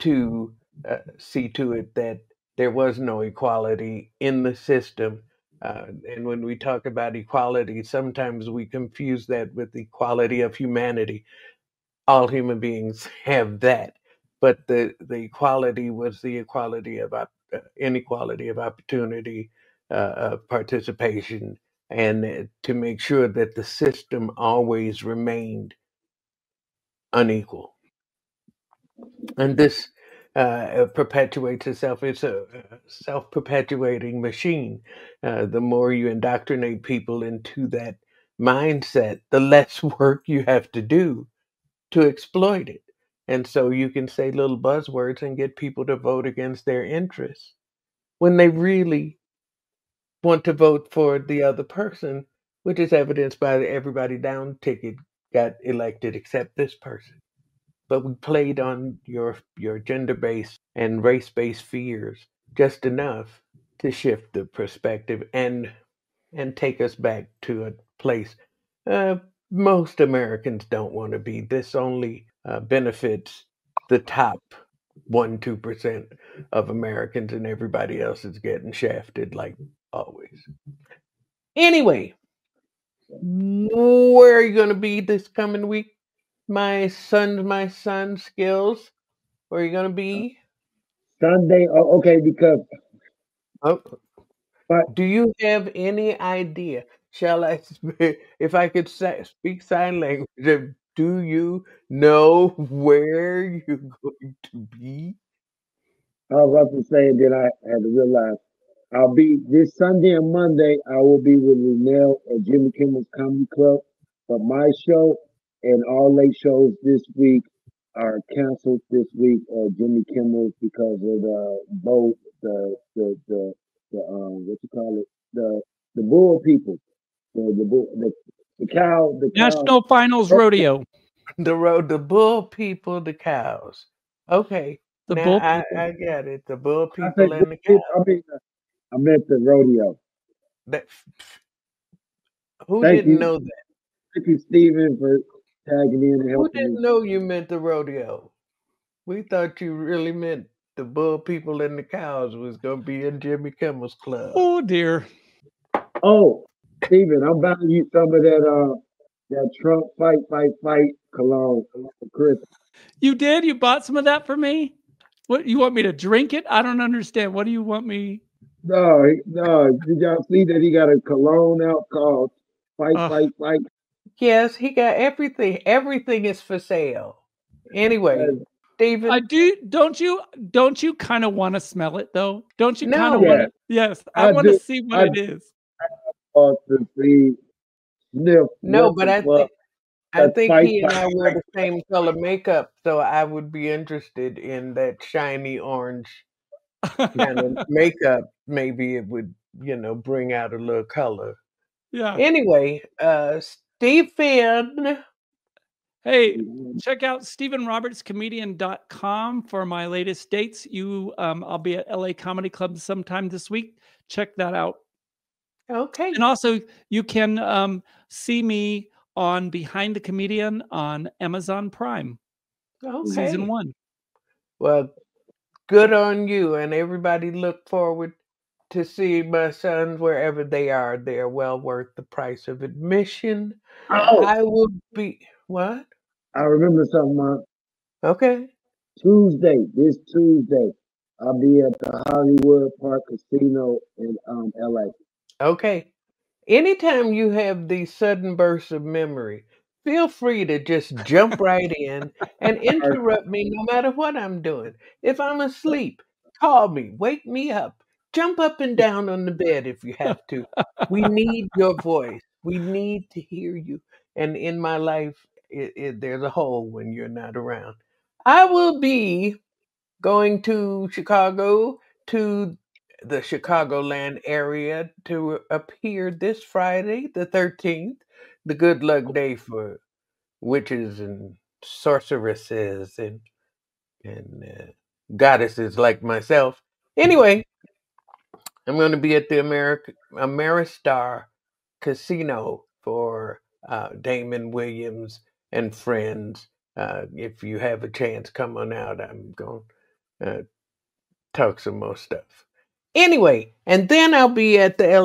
to see to it that there was no equality in the system. And when we talk about equality, sometimes we confuse that with equality of humanity. All human beings have that, but the equality was the equality of inequality of opportunity participation, and to make sure that the system always remained unequal. And this perpetuates itself. It's a self-perpetuating machine. The more you indoctrinate people into that mindset, the less work you have to do to exploit it. And so you can say little buzzwords and get people to vote against their interests when they really want to vote for the other person, which is evidenced by the everybody down ticket got elected except this person. But we played on your gender-based and race-based fears just enough to shift the perspective and take us back to a place uh, most Americans don't want to be. This only benefits the top 1-2% of Americans, and everybody else is getting shafted like always. Anyway, where are you going to be this coming week? My son's skills. Where are you going to be? Sunday. Oh, okay, because Oh, but do you have any idea? Shall I, if I could speak sign language, do you know where you're going to be? I was about to say, and then I had to realize I'll be this Sunday and Monday. I will be with Linnell at Jimmy Kimmel's Comedy Club, but my show and all late shows this week are canceled this week at Jimmy Kimmel's because of the vote, the what you call it, the bull people, the bull, the cow. National Finals Rodeo. The bull people, the cows. Okay, The now bull I, people. I get it. The bull I said people and the bull, cows. I meant the rodeo. That, who Thank didn't you, know that? thank you, Stephen, for tagging in and Who helping me. didn't know you meant the rodeo? We thought you really meant the bull people and the cows was gonna be in Jimmy Kimmel's club. Oh dear. Oh, Stephen, I'm buying you some of that Trump fight cologne for Christmas. You did? You bought some of that for me? What, you want me to drink it? I don't understand. What do you want me? No. Did y'all see that he got a cologne out called Ugh. Fight? Yes, he got everything. Everything is for sale. Anyway, That- I Stephen, do. Don't you kind of want to smell it though? Don't you kind of no, want yeah, to? Yes, I I want to do. see what I it is. want to see sniff no, what but the fuck I that think fight. he and I wear the same color makeup, so I would be interested in that shiny orange kind of makeup. Maybe it would, bring out a little color. Yeah. Anyway, Stephen. Hey, check out StephenRobertsComedian.com for my latest dates. I'll be at LA Comedy Club sometime this week. Check that out. Okay. And also, you can see me on Behind the Comedian on Amazon Prime, season Okay. 1. Well, good on you, and everybody look forward to see my sons wherever they are. They are well worth the price of admission. Oh, I will be what? I remember something. Okay. This Tuesday, I'll be at the Hollywood Park Casino in LA. Okay. Anytime you have these sudden bursts of memory, feel free to just jump right in and interrupt me no matter what I'm doing. If I'm asleep, call me, wake me up, jump up and down on the bed if you have to. We need your voice. We need to hear you. And in my life, there's a hole when you're not around. I will be going to Chicago, to the Chicagoland area, to appear this Friday, the 13th, the good luck day for witches and sorceresses and goddesses like myself. Anyway, I'm going to be at the Ameristar Casino for Damon Williams and friends. If you have a chance, come on out. I'm going to talk some more stuff. Anyway, and then I'll be at the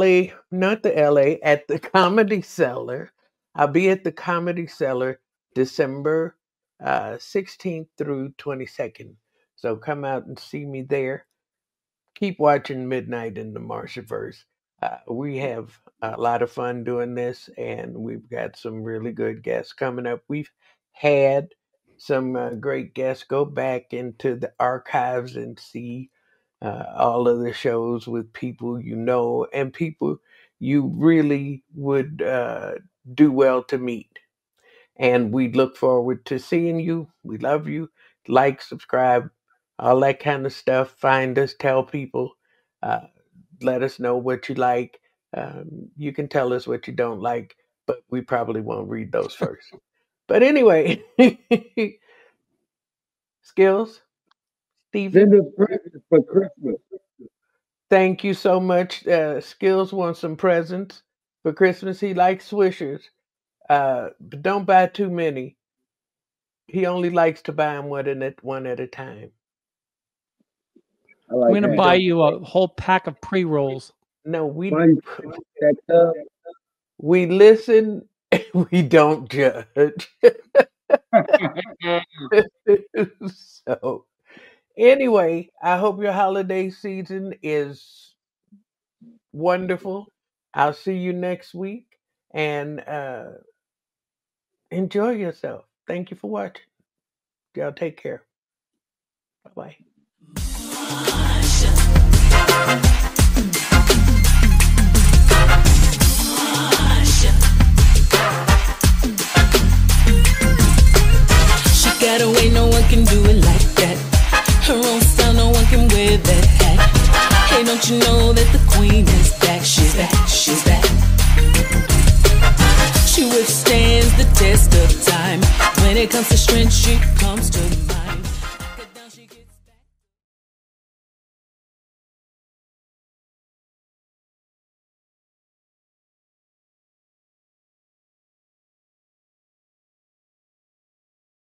at the Comedy Cellar. I'll be at the Comedy Cellar December 16th through 22nd. So come out and see me there. Keep watching Midnight in the Marshaverse. We have a lot of fun doing this, and we've got some really good guests coming up. We've had some great guests. Go back into the archives and see all of the shows with people you know and people you really would do well to meet. And we look forward to seeing you. We love you. Like, subscribe, all that kind of stuff. Find us, tell people, let us know what you like. You can tell us what you don't like, but we probably won't read those first. But anyway, Skills, Stephen. Send us presents for Christmas. Thank you so much. Skills wants some presents for Christmas. He likes Swishers, but don't buy too many. He only likes to buy them one at a time. I like I'm gonna that. buy you a whole pack of pre-rolls. No, we Stacked up. we listen. We don't judge. So anyway, I hope your holiday season is wonderful. I'll see you next week, and enjoy yourself. Thank you for watching. Y'all take care. Bye-bye. She got away, no one can do it like that. Her own style, no one can wear that hat. Hey, don't you know that the queen is back? She's back, she's back. She withstands the test of time. When it comes to strength, she comes to mind.